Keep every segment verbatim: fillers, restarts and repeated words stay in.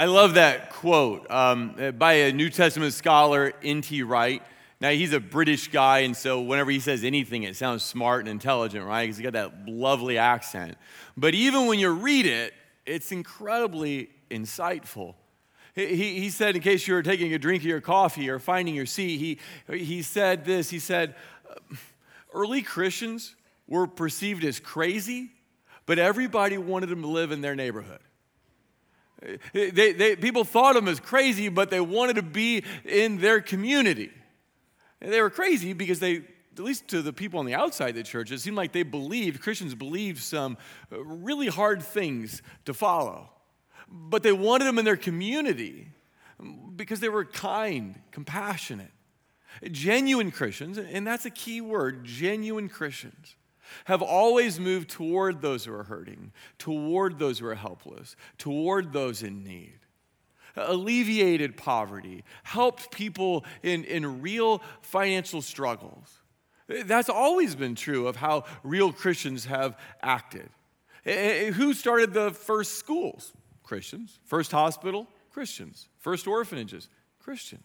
I love that quote um, by a New Testament scholar, N T Wright. Now, he's a British guy, and so whenever he says anything, it sounds smart and intelligent, right? Because he's got that lovely accent. But even when you read it, it's incredibly insightful. He, he, he said, in case you were taking a drink of your coffee or finding your seat, he, he said this. He said, early Christians were perceived as crazy, but everybody wanted them to live in their neighborhood. They, they, people thought of them as crazy, but they wanted to be in their community. And they were crazy because they, at least to the people on the outside of the church, it seemed like they believed, Christians believed some really hard things to follow. But they wanted them in their community because they were kind, compassionate. Genuine Christians, and that's a key word, genuine Christians, have always moved toward those who are hurting, toward those who are helpless, toward those in need. Alleviated poverty, helped people in, in real financial struggles. That's always been true of how real Christians have acted. Who started the first schools? Christians. First hospital? Christians. First orphanages? Christians.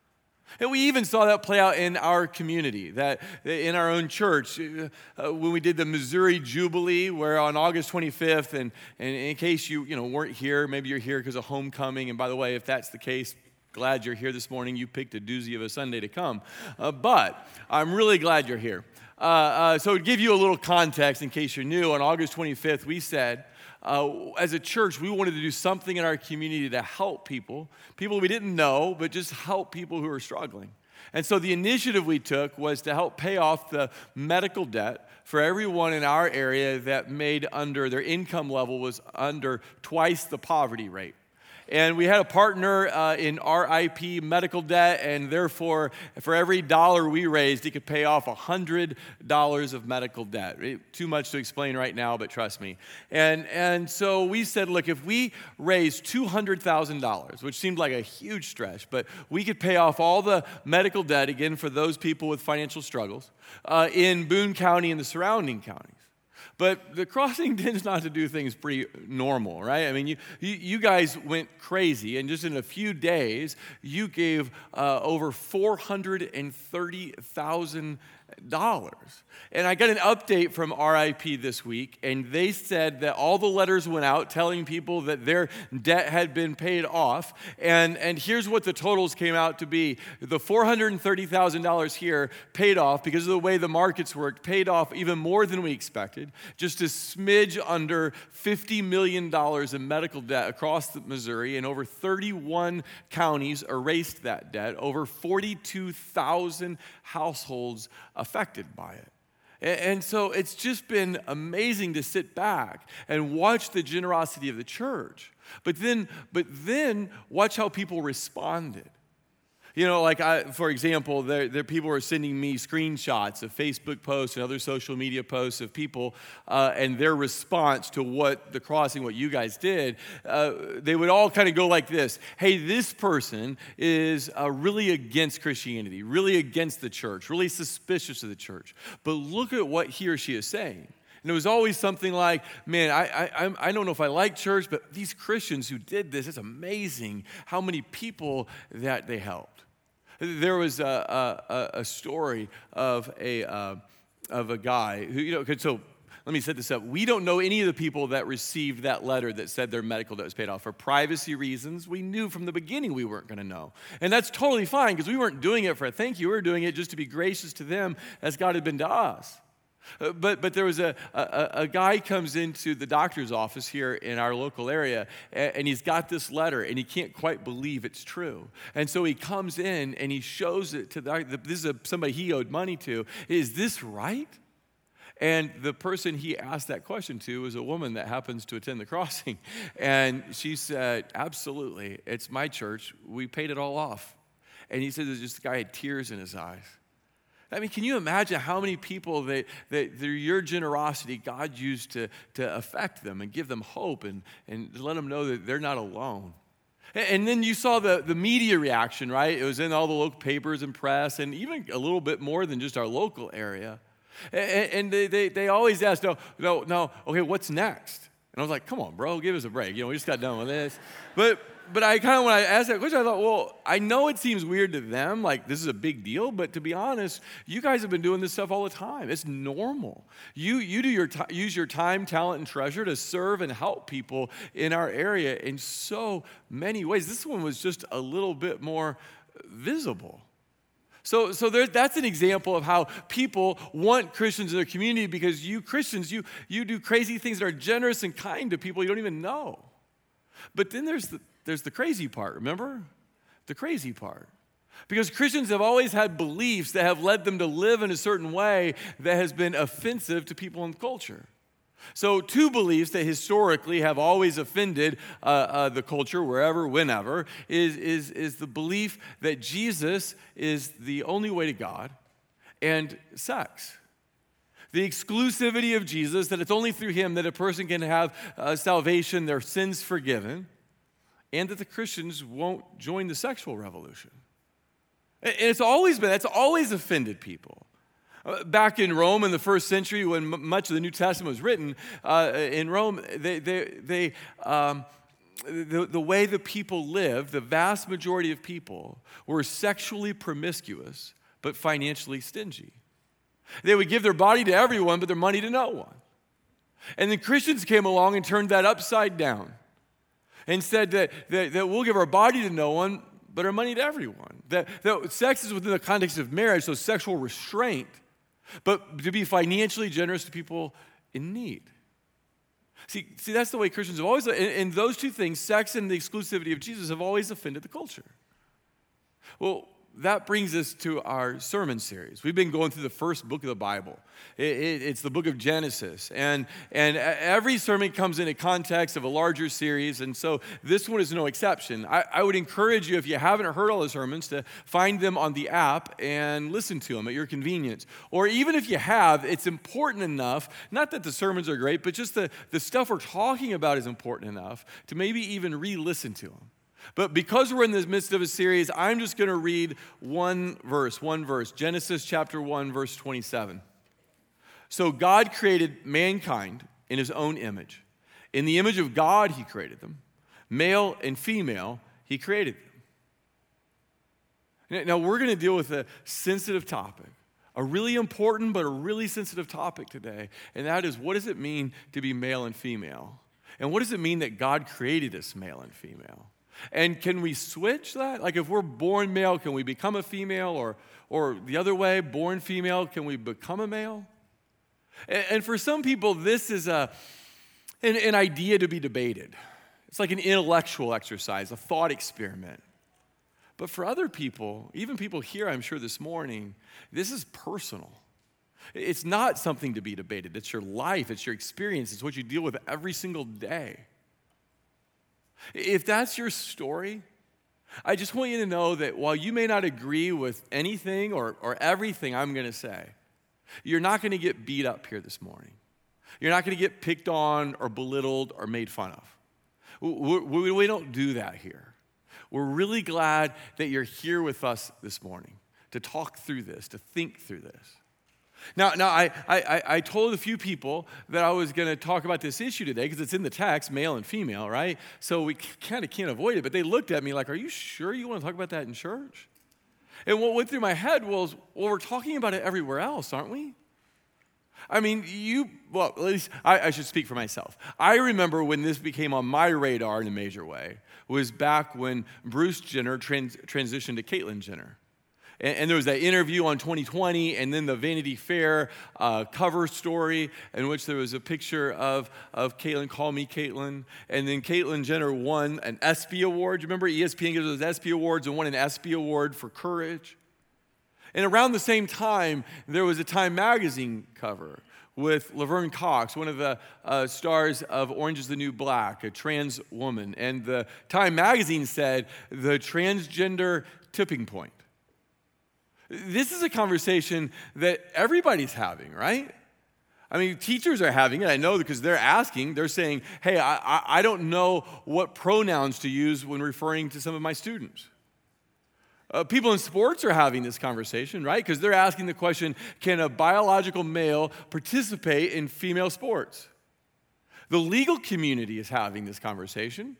And we even saw that play out in our community, that in our own church, uh, when we did the Missouri Jubilee, where on August twenty-fifth, and, and in case you, you know, weren't here, maybe you're here because of homecoming, and by the way, if that's the case, glad you're here this morning. You picked a doozy of a Sunday to come. Uh, but I'm really glad you're here. Uh, uh, so to give you a little context, in case you're new, on August twenty-fifth, we said, Uh, as a church, we wanted to do something in our community to help people, people we didn't know, but just help people who are struggling. And so the initiative we took was to help pay off the medical debt for everyone in our area that made under, their income level was under twice the poverty rate. And we had a partner uh, in R I P medical debt, and therefore, for every dollar we raised, he could pay off one hundred dollars of medical debt. It, too much to explain right now, but trust me. And, and so we said, look, if we raised two hundred thousand dollars, which seemed like a huge stretch, but we could pay off all the medical debt, again, for those people with financial struggles, uh, in Boone County and the surrounding counties. But the Crossing tends not to do things pretty normal, right? I mean, you, you, you guys went crazy, and just in a few days, you gave uh, over four hundred thirty thousand dollars. And I got an update from R I P this week, and they said that all the letters went out telling people that their debt had been paid off. And, and here's what the totals came out to be. The four hundred thirty thousand dollars here paid off because of the way the markets worked, paid off even more than we expected. Just a smidge under fifty million dollars in medical debt across the Missouri, and over thirty-one counties erased that debt. Over forty-two thousand households affected by it. And so it's just been amazing to sit back and watch the generosity of the church, but then, but then watch how people responded. You know, like, I, for example, there, there people are sending me screenshots of Facebook posts and other social media posts of people uh, and their response to what the Crossing, what you guys did. Uh, they would all kind of go like this. Hey, this person is uh, really against Christianity, really against the church, really suspicious of the church. But look at what he or she is saying. And it was always something like, man, I, I, I don't know if I like church, but these Christians who did this, it's amazing how many people that they helped. There was a, a, a story of a uh, of a guy who, you know, so let me set this up. We don't know any of the people that received that letter that said their medical debt was paid off. For privacy reasons, we knew from the beginning we weren't going to know. And that's totally fine because we weren't doing it for a thank you. We were doing it just to be gracious to them as God had been to us. Uh, but but there was a, a, a guy comes into the doctor's office here in our local area, and, and he's got this letter, and he can't quite believe it's true. And so he comes in, and he shows it to the, this is a, somebody he owed money to. Is this right? And the person he asked that question to was a woman that happens to attend the Crossing. And she said, absolutely, it's my church. We paid it all off. And he said, there's just a guy had tears in his eyes. I mean, can you imagine how many people that, that through your generosity, God used to, to affect them and give them hope and, and let them know that they're not alone? And then you saw the, the media reaction, right? It was in all the local papers and press, and even a little bit more than just our local area. And, and they, they, they always asked, no, no, no, okay, what's next? And I was like, come on, bro, give us a break. You know, we just got done with this. But but I kind of, when I asked that question, I thought, well, I know it seems weird to them, like this is a big deal, but to be honest, you guys have been doing this stuff all the time. It's normal. You, you do your t- use your time, talent, and treasure to serve and help people in our area in so many ways. This one was just a little bit more visible. So, so there, that's an example of how people want Christians in their community because you Christians, you, you do crazy things that are generous and kind to people you don't even know. But then there's the, there's the crazy part, remember? The crazy part. Because Christians have always had beliefs that have led them to live in a certain way that has been offensive to people in culture. So two beliefs that historically have always offended uh, uh, the culture, wherever, whenever, is, is, is the belief that Jesus is the only way to God and sex. The exclusivity of Jesus, that it's only through him that a person can have uh, salvation, their sins forgiven, and that the Christians won't join the sexual revolution. And it's always been, that's always offended people. Back in Rome in the first century, when much of the New Testament was written, uh, in Rome, they, they, they, um, the, the way the people lived, the vast majority of people were sexually promiscuous, but financially stingy. They would give their body to everyone, but their money to no one. And then Christians came along and turned that upside down and said that, that, that we'll give our body to no one, but our money to everyone. That, that sex is within the context of marriage, so sexual restraint, but to be financially generous to people in need. See, see, that's the way Christians have always, and, and those two things, sex and the exclusivity of Jesus, have always offended the culture. Well, that brings us to our sermon series. We've been going through the first book of the Bible. It, it, it's the book of Genesis. And, and every sermon comes in a context of a larger series, and so this one is no exception. I, I would encourage you, if you haven't heard all the sermons, to find them on the app and listen to them at your convenience. Or even if you have, it's important enough, not that the sermons are great, but just the, the stuff we're talking about is important enough to maybe even re-listen to them. But because we're in the midst of a series, I'm just going to read one verse, one verse, Genesis chapter one, verse twenty-seven. So God created mankind in his own image. In the image of God, he created them. Male and female, he created them. Now, we're going to deal with a sensitive topic, a really important but a really sensitive topic today, and that is, what does it mean to be male and female? And what does it mean that God created us male and female? And can we switch that? Like if we're born male, can we become a female? Or, or the other way, born female, can we become a male? And, and for some people, this is a, an, an idea to be debated. It's like an intellectual exercise, a thought experiment. But for other people, even people here, I'm sure this morning, this is personal. It's not something to be debated. It's your life. It's your experience. It's what you deal with every single day. If that's your story, I just want you to know that while you may not agree with anything or, or everything I'm going to say, you're not going to get beat up here this morning. You're not going to get picked on or belittled or made fun of. We, we, we don't do that here. We're really glad that you're here with us this morning to talk through this, to think through this. Now, now I, I, I told a few people that I was going to talk about this issue today because it's in the text, male and female, right? So we kind of can't avoid it. But they looked at me like, are you sure you want to talk about that in church? And what went through my head was, well, we're talking about it everywhere else, aren't we? I mean, you, well, at least I, I should speak for myself. I remember when this became on my radar in a major way was back when Bruce Jenner trans, transitioned to Caitlyn Jenner. And there was that interview on twenty twenty, and then the Vanity Fair uh, cover story in which there was a picture of, of Caitlyn, Call Me Caitlyn. And then Caitlyn Jenner won an ESPY award. Do you remember E S P N gives those ESPY awards and won an ESPY award for courage? And around the same time, there was a Time magazine cover with Laverne Cox, one of the uh, stars of Orange is the New Black, a trans woman. And the Time magazine said, the transgender tipping point. This is a conversation that everybody's having, right? I mean, teachers are having it. I know because they're asking. They're saying, hey, I, I, I don't know what pronouns to use when referring to some of my students. Uh, people in sports are having this conversation, right? Because they're asking the question, can a biological male participate in female sports? The legal community is having this conversation.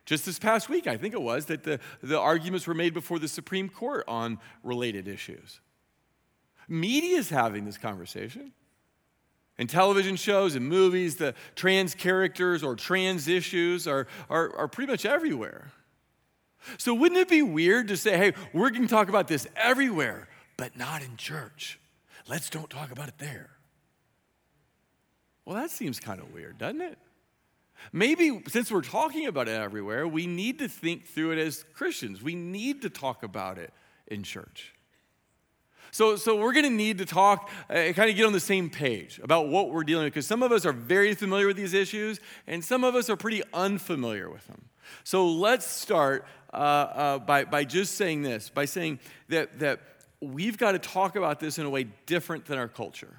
Just this past week, I think it was, that the, the arguments were made before the Supreme Court on related issues. Media is having this conversation. In television shows and movies, the trans characters or trans issues are, are, are pretty much everywhere. So wouldn't it be weird to say, hey, we're going to talk about this everywhere, but not in church? Let's don't talk about it there. Well, that seems kind of weird, doesn't it? Maybe since we're talking about it everywhere, we need to think through it as Christians. We need to talk about it in church. So, so we're going to need to talk, uh, kind of get on the same page about what we're dealing with, because some of us are very familiar with these issues, and some of us are pretty unfamiliar with them. So let's start uh, uh, by, by just saying this, by saying that, that we've got to talk about this in a way different than our culture.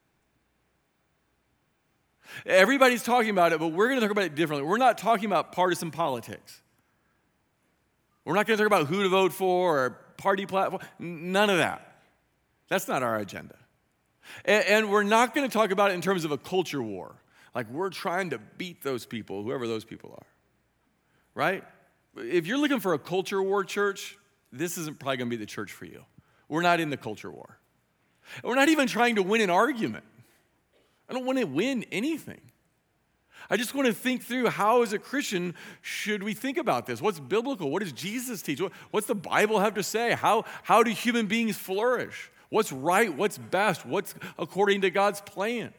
Everybody's talking about it, but we're going to talk about it differently. We're not talking about partisan politics. We're not going to talk about who to vote for or party platform. None of that. That's not our agenda. And, and we're not going to talk about it in terms of a culture war. Like we're trying to beat those people, whoever those people are. Right? If you're looking for a culture war church, this isn't probably going to be the church for you. We're not in the culture war. We're not even trying to win an argument. I don't want to win anything. I just want to think through how, as a Christian, should we think about this? What's biblical? What does Jesus teach? What's the Bible have to say? How, how do human beings flourish? What's right? What's best? What's according to God's plan?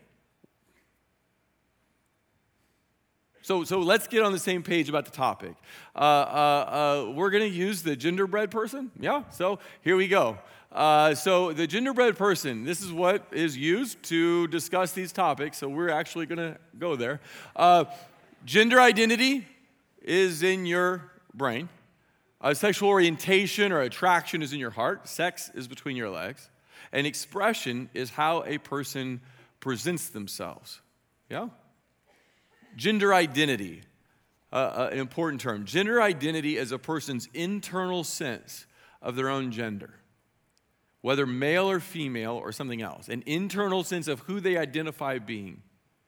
So, so let's get on the same page about the topic. Uh, uh, uh, we're going to use the genderbread person. Yeah, so here we go. Uh, so the genderbread person, this is what is used to discuss these topics, so we're actually going to go there. Uh, gender identity is in your brain. Uh, sexual orientation or attraction is in your heart. Sex is between your legs. And expression is how a person presents themselves. Yeah? Gender identity, uh, uh, an important term. Gender identity is a person's internal sense of their own gender, whether male or female or something else, an internal sense of who they identify being.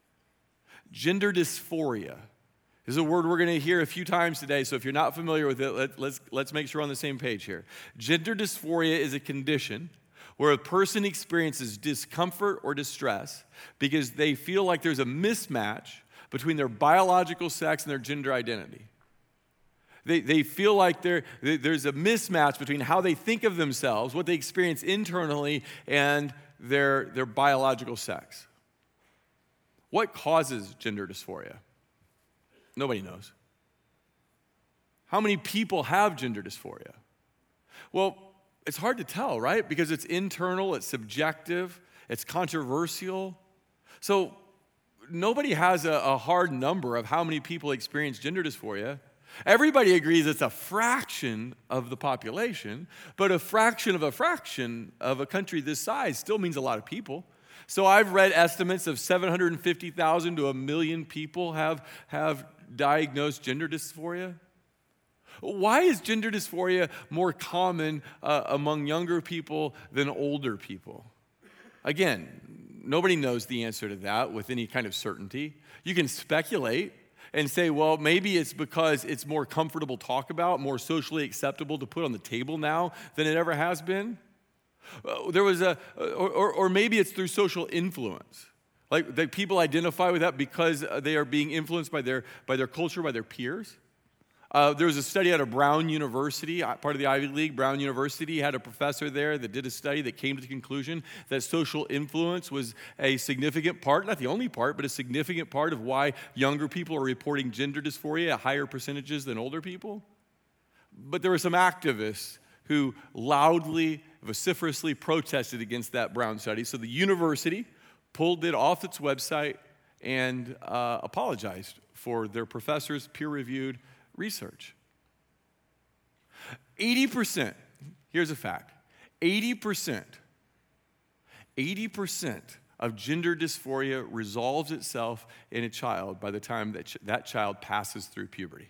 Gender dysphoria is a word we're going to hear a few times today, so if you're not familiar with it, let, let's, let's make sure we're on the same page here. Gender dysphoria is a condition where a person experiences discomfort or distress because they feel like there's a mismatch between their biological sex and their gender identity. They, they feel like there, there's a mismatch between how they think of themselves, what they experience internally, and their, their biological sex. What causes gender dysphoria? Nobody knows. How many people have gender dysphoria? Well, it's hard to tell, right? Because it's internal, it's subjective, it's controversial. So nobody has a, a hard number of how many people experience gender dysphoria. Everybody agrees it's a fraction of the population, but a fraction of a fraction of a country this size still means a lot of people. So I've read estimates of seven hundred fifty thousand to a million people have, have diagnosed gender dysphoria. Why is gender dysphoria more common uh, among younger people than older people? Again, nobody knows the answer to that with any kind of certainty. You can speculate and say, well, maybe it's because it's more comfortable to talk about, more socially acceptable to put on the table now than it ever has been. Uh, there was a, or, or, or maybe it's through social influence. Like that people identify with that because they are being influenced by their, by their culture, by their peers. Uh, there was a study out of Brown University, part of the Ivy League. Brown University had a professor there that did a study that came to the conclusion that social influence was a significant part, not the only part, but a significant part of why younger people are reporting gender dysphoria at higher percentages than older people. But there were some activists who loudly, vociferously protested against that Brown study. So the university pulled it off its website and uh, apologized for their professor's peer-reviewed research. eighty percent, here's a fact, eighty percent, eighty percent of gender dysphoria resolves itself in a child by the time that ch- that child passes through puberty.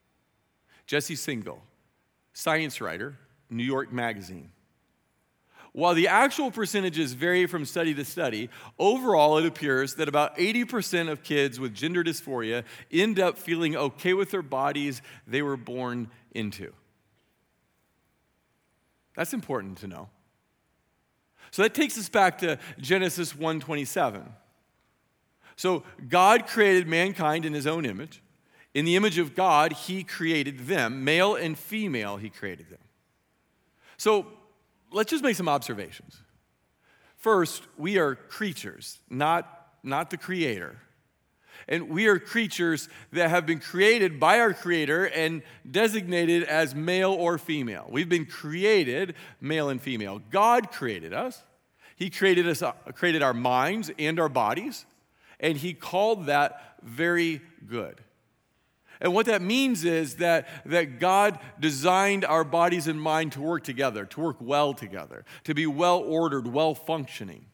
Jesse Singal, science writer, New York Magazine. While the actual percentages vary from study to study, overall it appears that about eighty percent of kids with gender dysphoria end up feeling okay with their bodies they were born into. That's important to know. So that takes us back to Genesis one twenty-seven. So God created mankind in his own image. In the image of God, he created them. Male and female, he created them. So let's just make some observations. First, we are creatures, not, not the Creator. And we are creatures that have been created by our Creator and designated as male or female. We've been created male and female. God created us. He created us, uh, created our minds and our bodies, and he called that very good. And what that means is that, that God designed our bodies and mind to work together, to work well together, to be well-ordered, well-functioning.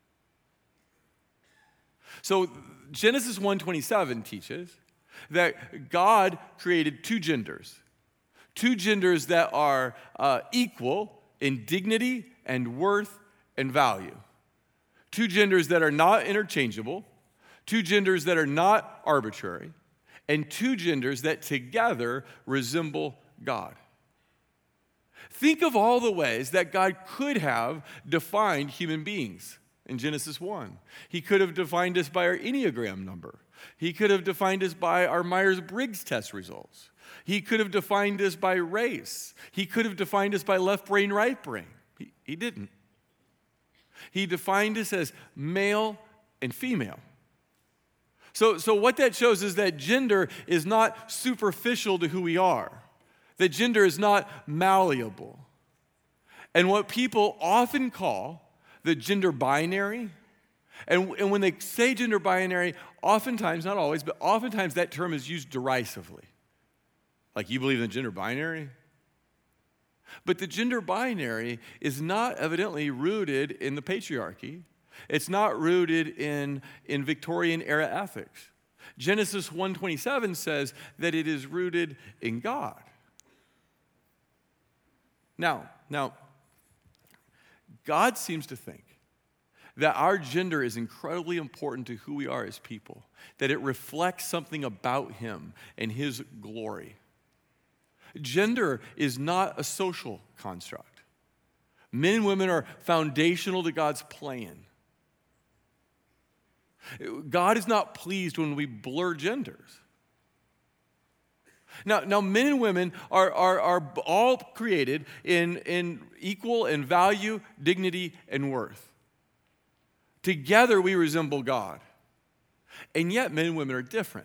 So Genesis one twenty-seven teaches that God created two genders, two genders that are uh, equal in dignity and worth and value, two genders that are not interchangeable, two genders that are not arbitrary, and two genders that together resemble God. Think of all the ways that God could have defined human beings in Genesis one. He could have defined us by our Enneagram number. He could have defined us by our Myers-Briggs test results. He could have defined us by race. He could have defined us by left brain, right brain. He, he didn't. He defined us as male and female. So, so what that shows is that gender is not superficial to who we are. That gender is not malleable. And what people often call the gender binary, and, and when they say gender binary, oftentimes, not always, but oftentimes that term is used derisively. Like, you believe in the gender binary? But the gender binary is not evidently rooted in the patriarchy. It's not rooted in, in Victorian-era ethics. Genesis one twenty-seven says that it is rooted in God. Now, now, God seems to think that our gender is incredibly important to who we are as people, that it reflects something about him and his glory. Gender is not a social construct. Men and women are foundational to God's plan. God is not pleased when we blur genders. Now, now men and women are, are, are all created in, in equal in value, dignity, and worth. Together we resemble God. And yet men and women are different.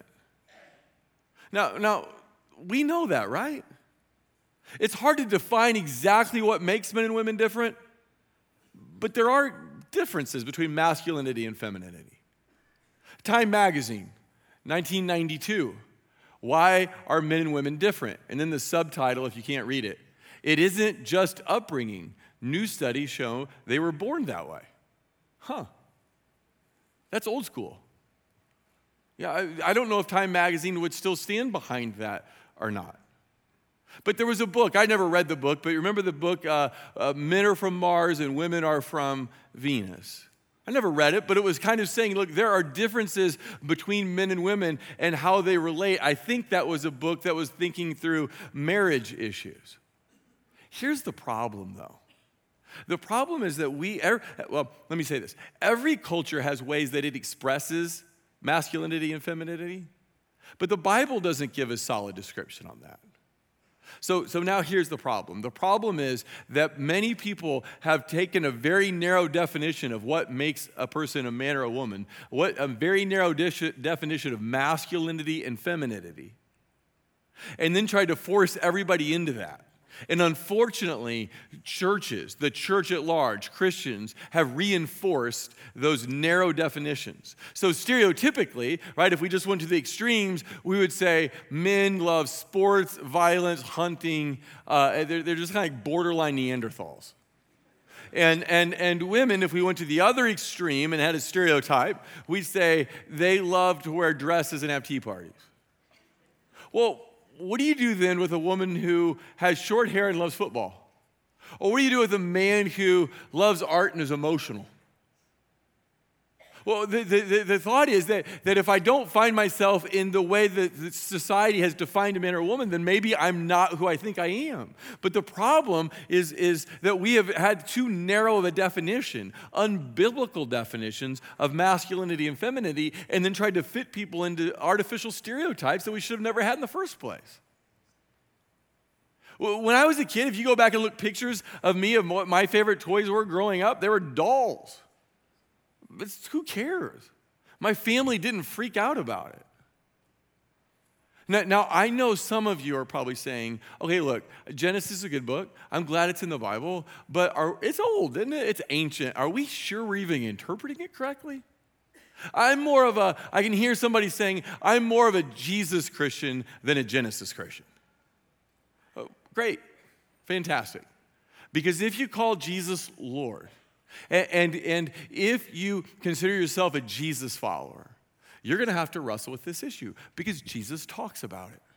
Now, now we know that, right? It's hard to define exactly what makes men and women different, but there are differences between masculinity and femininity. Time magazine, nineteen ninety-two, why are men and women different? And then the subtitle, if you can't read it, it isn't just upbringing. New studies show they were born that way. Huh. That's old school. Yeah, I, I don't know if Time magazine would still stand behind that or not. But there was a book, I never read the book, but remember the book, uh, uh, Men Are From Mars and Women Are From Venus. I never read it, but it was kind of saying, look, there are differences between men and women and how they relate. I think that was a book that was thinking through marriage issues. Here's the problem, though. The problem is that we, well, let me say this. Every culture has ways that it expresses masculinity and femininity, but the Bible doesn't give a solid description on that. So, so now here's the problem. The problem is that many people have taken a very narrow definition of what makes a person a man or a woman, what a very narrow de- definition of masculinity and femininity, and then tried to force everybody into that. And unfortunately, churches, the church at large, Christians, have reinforced those narrow definitions. So stereotypically, right, if we just went to the extremes, we would say men love sports, violence, hunting. Uh, they're, they're just kind of like borderline Neanderthals. And, and, and women, if we went to the other extreme and had a stereotype, we'd say they love to wear dresses and have tea parties. Well, what do you do then with a woman who has short hair and loves football? Or what do you do with a man who loves art and is emotional? Well, the, the, the thought is that, that if I don't find myself in the way that society has defined a man or a woman, then maybe I'm not who I think I am. But the problem is, is that we have had too narrow of a definition, unbiblical definitions of masculinity and femininity, and then tried to fit people into artificial stereotypes that we should have never had in the first place. When I was a kid, if you go back and look pictures of me, of what my favorite toys were growing up, they were dolls. But who cares? My family didn't freak out about it. Now, now, I know some of you are probably saying, okay, look, Genesis is a good book. I'm glad it's in the Bible, but are, it's old, isn't it? It's ancient. Are we sure we're even interpreting it correctly? I'm more of a, I can hear somebody saying, I'm more of a Jesus Christian than a Genesis Christian. Oh, great, fantastic. Because if you call Jesus Lord, and, and, and if you consider yourself a Jesus follower, you're going to have to wrestle with this issue because Jesus talks about it.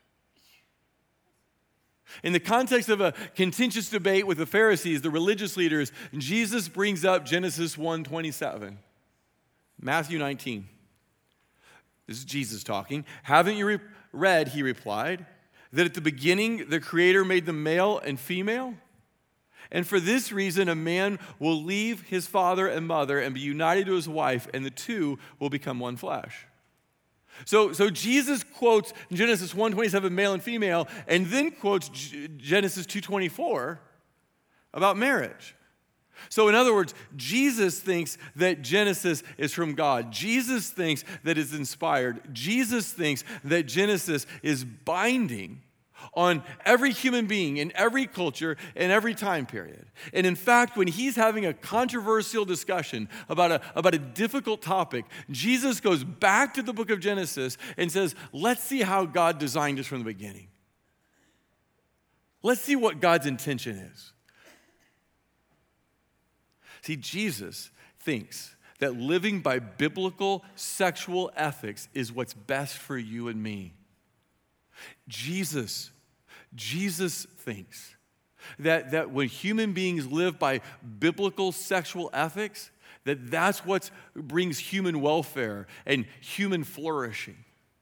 In the context of a contentious debate with the Pharisees, the religious leaders, Jesus brings up Genesis one twenty-seven, Matthew nineteen. This is Jesus talking. Haven't you re- read, he replied, that at the beginning the Creator made them male and female? And for this reason a man will leave his father and mother and be united to his wife, and the two will become one flesh. So, so Jesus quotes Genesis one twenty-seven, male and female, and then quotes G- Genesis two twenty-four about marriage. So in other words, Jesus thinks that Genesis is from God. Jesus thinks that it's inspired. Jesus thinks that Genesis is binding on every human being in every culture in every time period. And in fact, when he's having a controversial discussion about a, about a difficult topic, Jesus goes back to the book of Genesis and says, let's see how God designed us from the beginning. Let's see what God's intention is. See, Jesus thinks that living by biblical sexual ethics is what's best for you and me. Jesus, Jesus thinks that, that when human beings live by biblical sexual ethics, that that's what brings human welfare and human flourishing.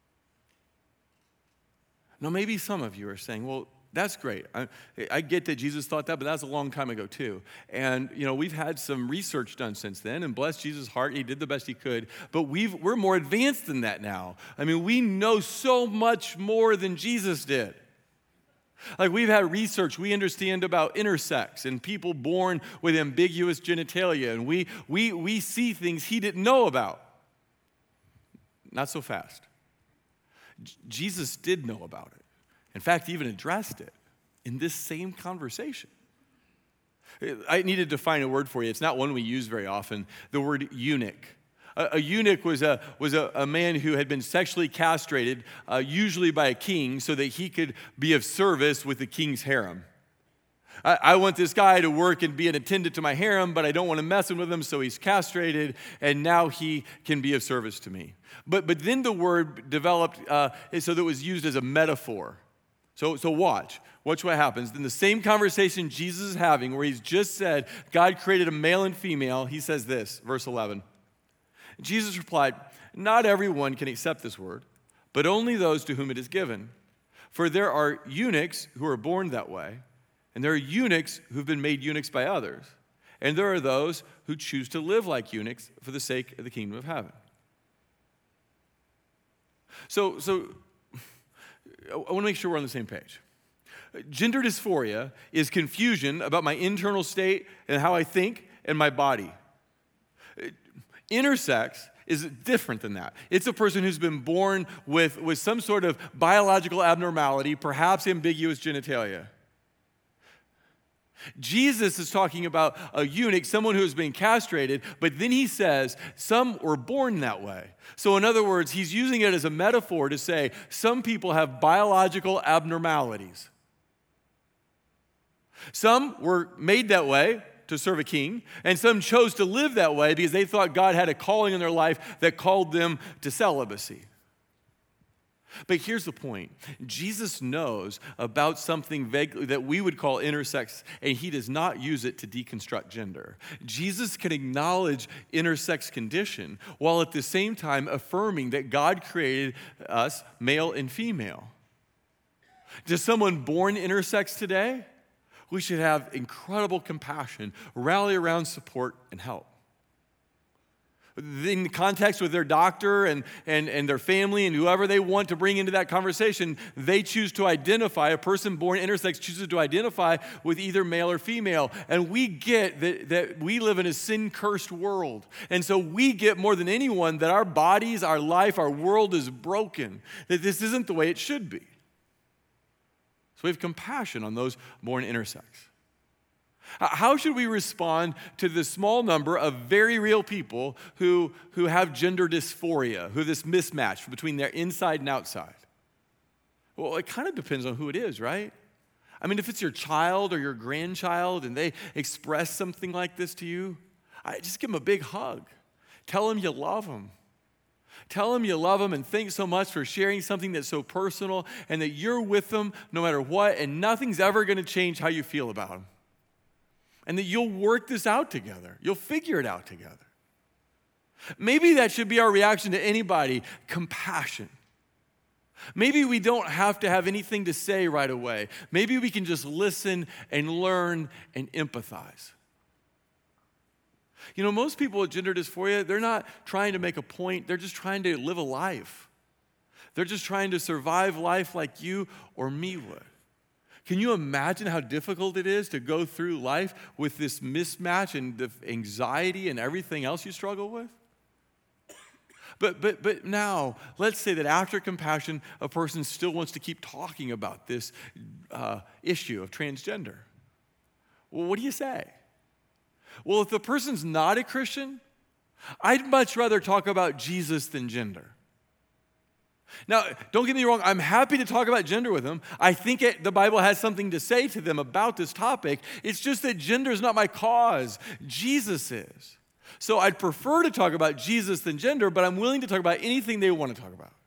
Now, maybe some of you are saying, well, that's great. I, I get that Jesus thought that, but that's a long time ago too. And, you know, we've had some research done since then, and bless Jesus' heart, he did the best he could. But we've, we're more advanced than that now. I mean, we know so much more than Jesus did. Like, we've had research. We understand about intersex and people born with ambiguous genitalia, and we, we, we see things he didn't know about. Not so fast. J- Jesus did know about it. In fact, he even addressed it in this same conversation. I need to define a word for you. It's not one we use very often, the word eunuch. A, a eunuch was, a, was a, a man who had been sexually castrated, uh, usually by a king, so that he could be of service with the king's harem. I, I want this guy to work and be an attendant to my harem, but I don't want to mess with him, so he's castrated, and now he can be of service to me. But, but then the word developed uh, so that it was used as a metaphor. So, so watch. Watch what happens. In the same conversation Jesus is having, where he's just said, God created a male and female, he says this, verse eleven. Jesus replied, not everyone can accept this word, but only those to whom it is given. For there are eunuchs who are born that way, and there are eunuchs who've been made eunuchs by others, and there are those who choose to live like eunuchs for the sake of the kingdom of heaven. So, so I want to make sure we're on the same page. Gender dysphoria is confusion about my internal state and how I think and my body. Intersex is different than that. It's a person who's been born with, with some sort of biological abnormality, perhaps ambiguous genitalia. Jesus is talking about a eunuch, someone who has been castrated, but then he says some were born that way. So in other words, he's using it as a metaphor to say some people have biological abnormalities. Some were made that way to serve a king, and some chose to live that way because they thought God had a calling in their life that called them to celibacy. But here's the point. Jesus knows about something vaguely that we would call intersex, and he does not use it to deconstruct gender. Jesus can acknowledge intersex condition while at the same time affirming that God created us male and female. Does someone born intersex today? We should have incredible compassion, rally around support, and help. In context with their doctor and, and, and their family and whoever they want to bring into that conversation, they choose to identify, a person born intersex chooses to identify with either male or female. And we get that, that we live in a sin-cursed world. And so we get more than anyone that our bodies, our life, our world is broken, that this isn't the way it should be. So we have compassion on those born intersex. How should we respond to the small number of very real people who, who have gender dysphoria, who have this mismatch between their inside and outside? Well, it kind of depends on who it is, right? I mean, if it's your child or your grandchild and they express something like this to you, I just give them a big hug. Tell them you love them. Tell them you love them and thanks so much for sharing something that's so personal and that you're with them no matter what, and nothing's ever going to change how you feel about them. And that you'll work this out together. You'll figure it out together. Maybe that should be our reaction to anybody, compassion. Maybe we don't have to have anything to say right away. Maybe we can just listen and learn and empathize. You know, most people with gender dysphoria, they're not trying to make a point. They're just trying to live a life. They're just trying to survive life like you or me would. Can you imagine how difficult it is to go through life with this mismatch and the anxiety and everything else you struggle with? But, but, but now, let's say that after compassion, a person still wants to keep talking about this uh, issue of transgender. Well, what do you say? Well, if the person's not a Christian, I'd much rather talk about Jesus than gender. Now, don't get me wrong, I'm happy to talk about gender with them. I think it, the Bible has something to say to them about this topic. It's just that gender is not my cause. Jesus is. So I'd prefer to talk about Jesus than gender, but I'm willing to talk about anything they want to talk about.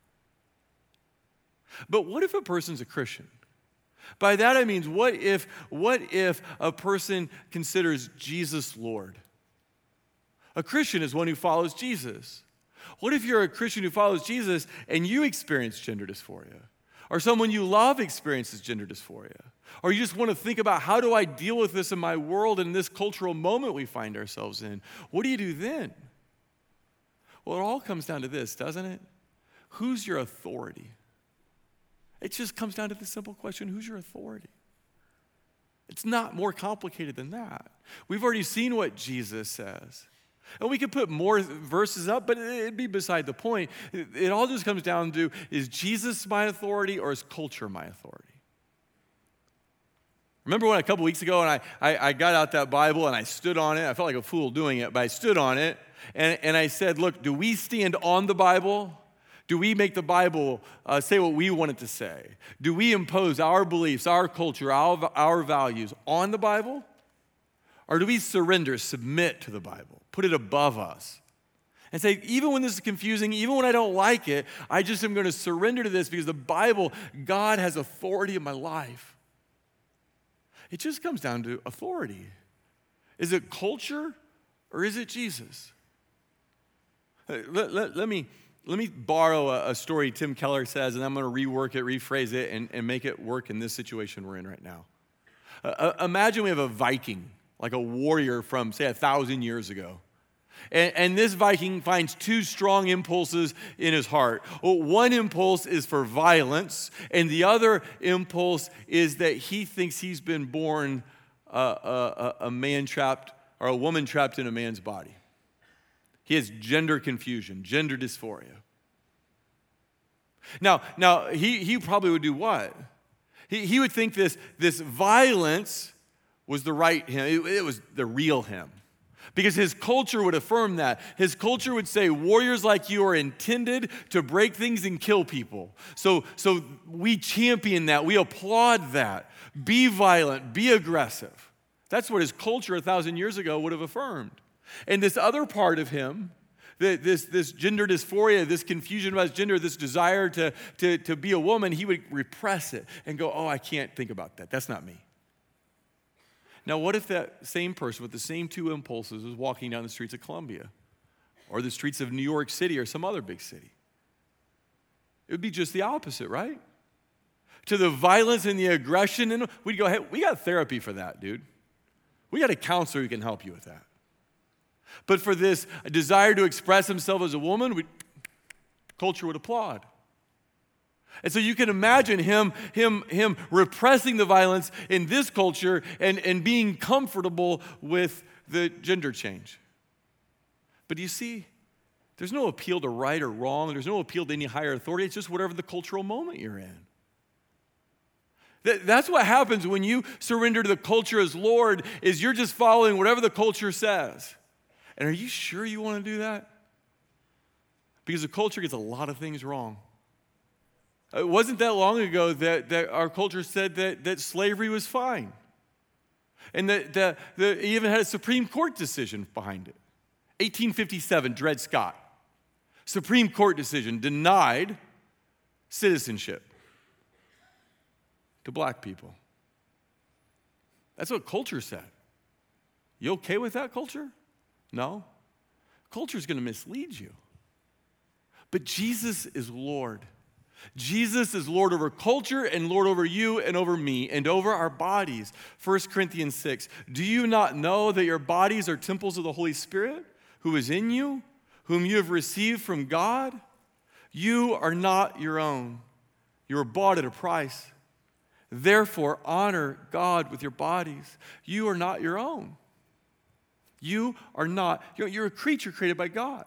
But what if a person's a Christian? By that I mean, what if, what if a person considers Jesus Lord? A Christian is one who follows Jesus. What if you're a Christian who follows Jesus and you experience gender dysphoria? Or someone you love experiences gender dysphoria? Or you just want to think about, how do I deal with this in my world and in this cultural moment we find ourselves in? What do you do then? Well, it all comes down to this, doesn't it? Who's your authority? It just comes down to the simple question, who's your authority? It's not more complicated than that. We've already seen what Jesus says. And we could put more verses up, but it'd be beside the point. It all just comes down to, is Jesus my authority or is culture my authority? Remember when a couple weeks ago, and I, I, I got out that Bible and I stood on it. I felt like a fool doing it, but I stood on it. And, and I said, look, do we stand on the Bible? Do we make the Bible uh, say what we want it to say? Do we impose our beliefs, our culture, our, our values on the Bible? Or do we surrender, submit to the Bible, put it above us, and say, even when this is confusing, even when I don't like it, I just am going to surrender to this because the Bible, God has authority in my life. It just comes down to authority. Is it culture or is it Jesus? Let, let, let me, let me borrow a, a story Tim Keller says, and I'm going to rework it, rephrase it, and, and make it work in this situation we're in right now. Uh, imagine we have a Viking, like a warrior from, say, a thousand years ago. And, and this Viking finds two strong impulses in his heart. Well, one impulse is for violence, and the other impulse is that he thinks he's been born uh, a, a man trapped, or a woman trapped in a man's body. He has gender confusion, gender dysphoria. Now, now he, he probably would do what? He, he would think this, this violence was the right him. It, it was the real him. Because his culture would affirm that. His culture would say, warriors like you are intended to break things and kill people. So, so we champion that. We applaud that. Be violent. Be aggressive. That's what his culture a thousand years ago would have affirmed. And this other part of him this, this gender dysphoria, this confusion about his gender, this desire to, to, to be a woman, he would repress it and go, oh, I can't think about that. That's not me. Now, what if that same person with the same two impulses was walking down the streets of Columbia or the streets of New York City or some other big city? It would be just the opposite, right? To the violence and the aggression, and we'd go, hey, we got therapy for that, dude. We got a counselor who can help you with that. But for this desire to express himself as a woman, we, culture would applaud. And so you can imagine him, him, him repressing the violence in this culture and, and being comfortable with the gender change. But do you see, there's no appeal to right or wrong. There's no appeal to any higher authority. It's just whatever the cultural moment you're in. That, that's what happens when you surrender to the culture as Lord, is you're just following whatever the culture says. And are you sure you want to do that? Because the culture gets a lot of things wrong. It wasn't that long ago that, that our culture said that, that slavery was fine. And that the, the, it even had a Supreme Court decision behind it. eighteen fifty-seven, Dred Scott. Supreme Court decision denied citizenship to black people. That's what culture said. You okay with that, culture? No. Culture is going to mislead you. But Jesus is Lord. Jesus is Lord over culture and Lord over you and over me and over our bodies. First Corinthians six, do you not know that your bodies are temples of the Holy Spirit who is in you, whom you have received from God? You are not your own. You were bought at a price. Therefore, honor God with your bodies. You are not your own. You are not, you're, you're a creature created by God.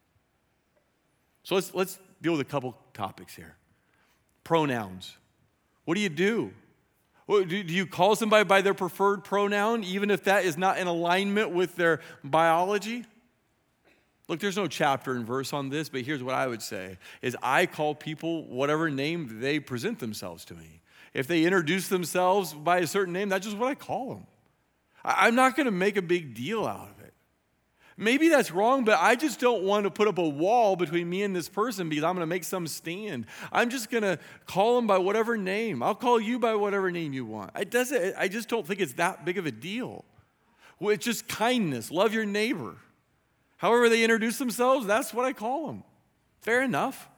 So let's, let's deal with a couple topics here. Pronouns. What do you do? Do you call somebody by their preferred pronoun, even if that is not in alignment with their biology? Look, there's no chapter and verse on this, but here's what I would say, is I call people whatever name they present themselves to me. If they introduce themselves by a certain name, that's just what I call them. I'm not going to make a big deal out of it. Maybe that's wrong, but I just don't want to put up a wall between me and this person because I'm going to make some stand. I'm just going to call them by whatever name. I'll call you by whatever name you want. It doesn't, I just don't think it's that big of a deal. Well, it's just kindness. Love your neighbor. However they introduce themselves, that's what I call them. Fair enough.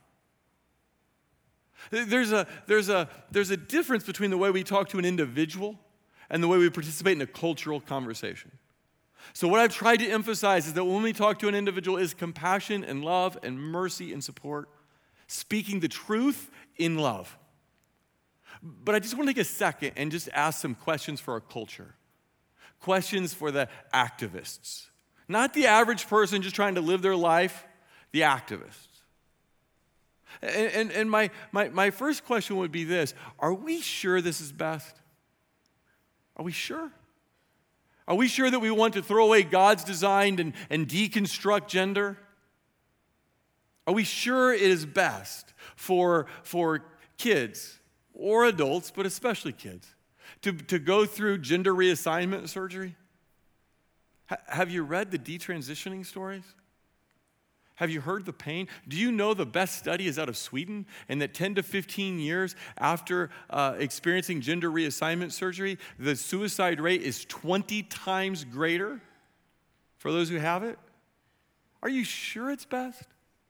There's a, there's a, there's a difference between the way we talk to an individual and the way we participate in a cultural conversation. So what I've tried to emphasize is that when we talk to an individual is compassion and love and mercy and support, speaking the truth in love. But I just want to take a second and just ask some questions for our culture. Questions for the activists. Not the average person just trying to live their life, the activists. And, and, and my, my, my first question would be this: are we sure this is best? Are we sure? Are we sure that we want to throw away God's design and, and deconstruct gender? Are we sure it is best for, for kids or adults, but especially kids, to, to go through gender reassignment surgery? H- have you read the detransitioning stories? Have you heard the pain? Do you know the best study is out of Sweden, and that ten to fifteen years after uh, experiencing gender reassignment surgery, the suicide rate is twenty times greater for those who have it? Are you sure it's best?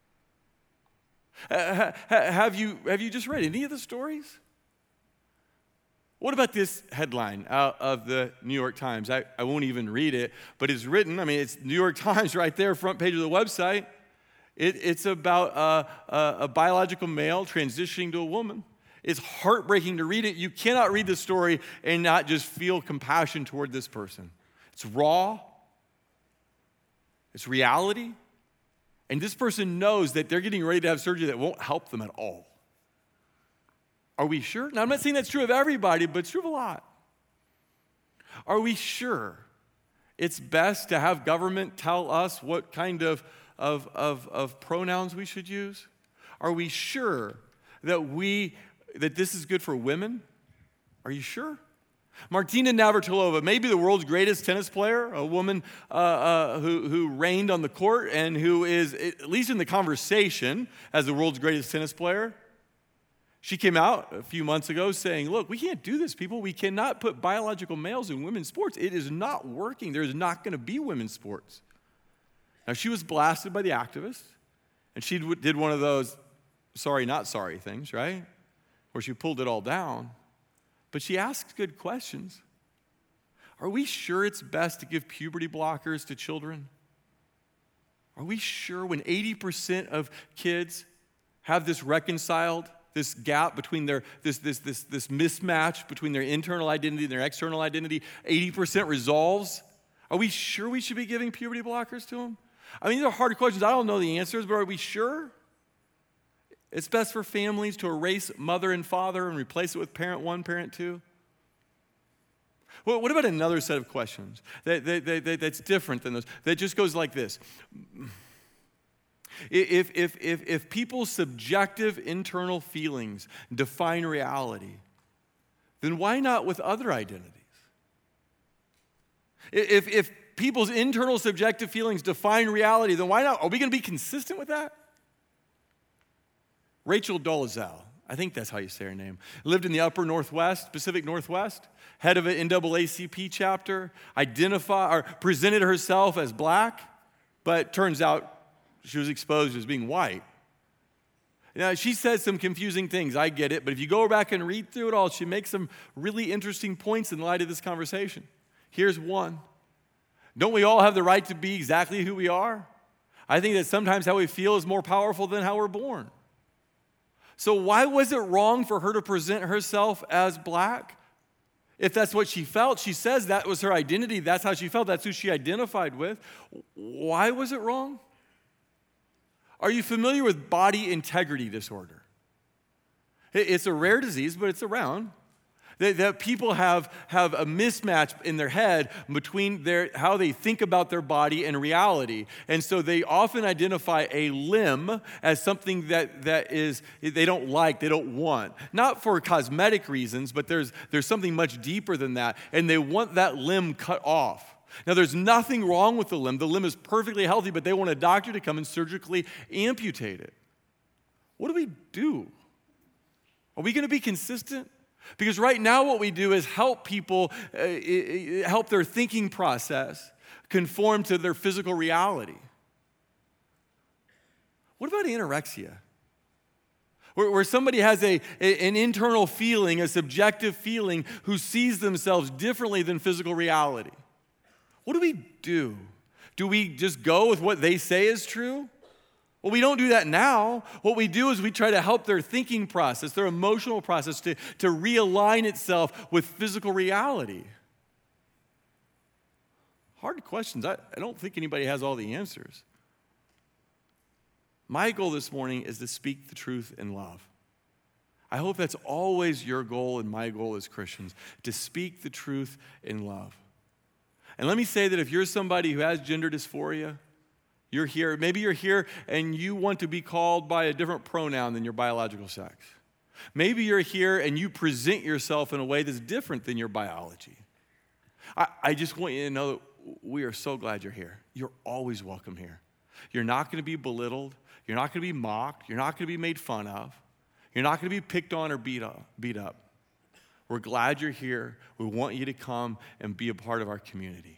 Uh, have you, have you just read any of the stories? What about this headline out of the New York Times? I, I won't even read it, but it's written, I mean, it's New York Times right there, front page of the website. It, it's about uh, a, a biological male transitioning to a woman. It's heartbreaking to read it. You cannot read the story and not just feel compassion toward this person. It's raw. It's reality. And this person knows that they're getting ready to have surgery that won't help them at all. Are we sure? Now, I'm not saying that's true of everybody, but it's true of a lot. Are we sure it's best to have government tell us what kind of Of, of, of pronouns we should use? Are we sure that we that this is good for women? Are you sure? Martina Navratilova, maybe the world's greatest tennis player, a woman uh, uh, who, who reigned on the court and who is, at least in the conversation, as the world's greatest tennis player. She came out a few months ago saying, look, we can't do this, people. We cannot put biological males in women's sports. It is not working. There's not going to be women's sports. Now, she was blasted by the activists, and she did one of those sorry, not sorry things, right? Where she pulled it all down. But she asked good questions. Are we sure it's best to give puberty blockers to children? Are we sure when eighty percent of kids have this reconciled, this gap between their, this, this, this, this mismatch between their internal identity and their external identity, eighty percent resolves? Are we sure we should be giving puberty blockers to them? I mean, these are hard questions. I don't know the answers, but are we sure? It's best for families to erase mother and father and replace it with parent one, parent two. Well, what about another set of questions that, that, that, that's different than those? That just goes like this. If, if, if, if people's subjective internal feelings define reality, then why not with other identities? If, if people's internal subjective feelings define reality, then why not? Are we going to be consistent with that? Rachel Dolezal, I think that's how you say her name, lived in the upper Northwest, Pacific Northwest, head of an N double A C P chapter, identify, or presented herself as black, but turns out she was exposed as being white. Now, she says some confusing things, I get it, but if you go back and read through it all, she makes some really interesting points in light of this conversation. Here's one. Don't we all have the right to be exactly who we are? I think that sometimes how we feel is more powerful than how we're born. So why was it wrong for her to present herself as black? If that's what she felt, she says that was her identity, that's how she felt, that's who she identified with. Why was it wrong? Are you familiar with body integrity disorder? It's a rare disease, but it's around. That, that people have, have a mismatch in their head between their, how they think about their body and reality. And so they often identify a limb as something that, that is they don't like, they don't want. Not for cosmetic reasons, but there's, there's something much deeper than that. And they want that limb cut off. Now, there's nothing wrong with the limb. The limb is perfectly healthy, but they want a doctor to come and surgically amputate it. What do we do? Are we going to be consistent? Because right now what we do is help people, uh, help their thinking process conform to their physical reality. What about anorexia? Where, where somebody has a, a, an internal feeling, a subjective feeling, who sees themselves differently than physical reality. What do we do? Do we just go with what they say is true? Well, we don't do that now. What we do is we try to help their thinking process, their emotional process to, to realign itself with physical reality. Hard questions. I, I don't think anybody has all the answers. My goal this morning is to speak the truth in love. I hope that's always your goal and my goal as Christians, to speak the truth in love. And let me say that if you're somebody who has gender dysphoria, you're here, maybe you're here and you want to be called by a different pronoun than your biological sex. Maybe you're here and you present yourself in a way that's different than your biology. I, I just want you to know that we are so glad you're here. You're always welcome here. You're not going to be belittled. You're not going to be mocked. You're not going to be made fun of. You're not going to be picked on or beat up, beat up. We're glad you're here. We want you to come and be a part of our community.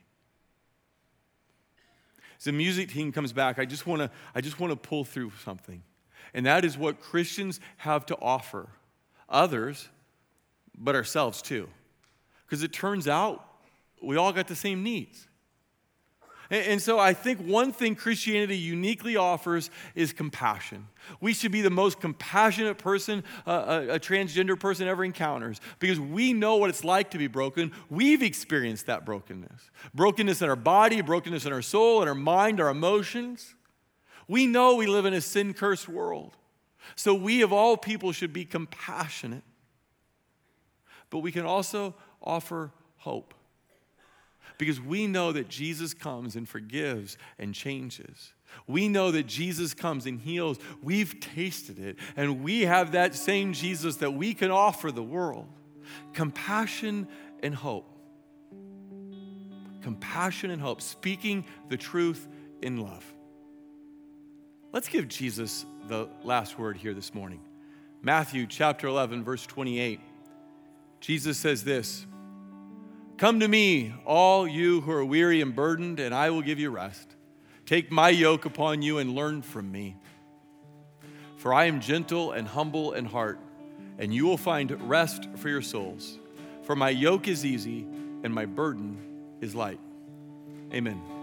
As the music team comes back, I just want to I just want to pull through something. And that is what Christians have to offer others, but ourselves too. Because it turns out we all got the same needs. And, and so I think one thing Christianity uniquely offers is compassion. We should be the most compassionate person uh, a, a transgender person ever encounters, because we know what it's like to be broken. We've experienced that brokenness. Brokenness in our body, brokenness in our soul, in our mind, our emotions. We know we live in a sin-cursed world. So we of all people should be compassionate. But we can also offer hope, because we know that Jesus comes and forgives and changes. We know that Jesus comes and heals. We've tasted it, and we have that same Jesus that we can offer the world. Compassion and hope. Compassion and hope, speaking the truth in love. Let's give Jesus the last word here this morning. Matthew chapter eleven, verse twenty-eight. Jesus says this, "Come to me, all you who are weary and burdened, and I will give you rest. Take my yoke upon you and learn from me. For I am gentle and humble in heart, and you will find rest for your souls. For my yoke is easy and my burden is light." Amen.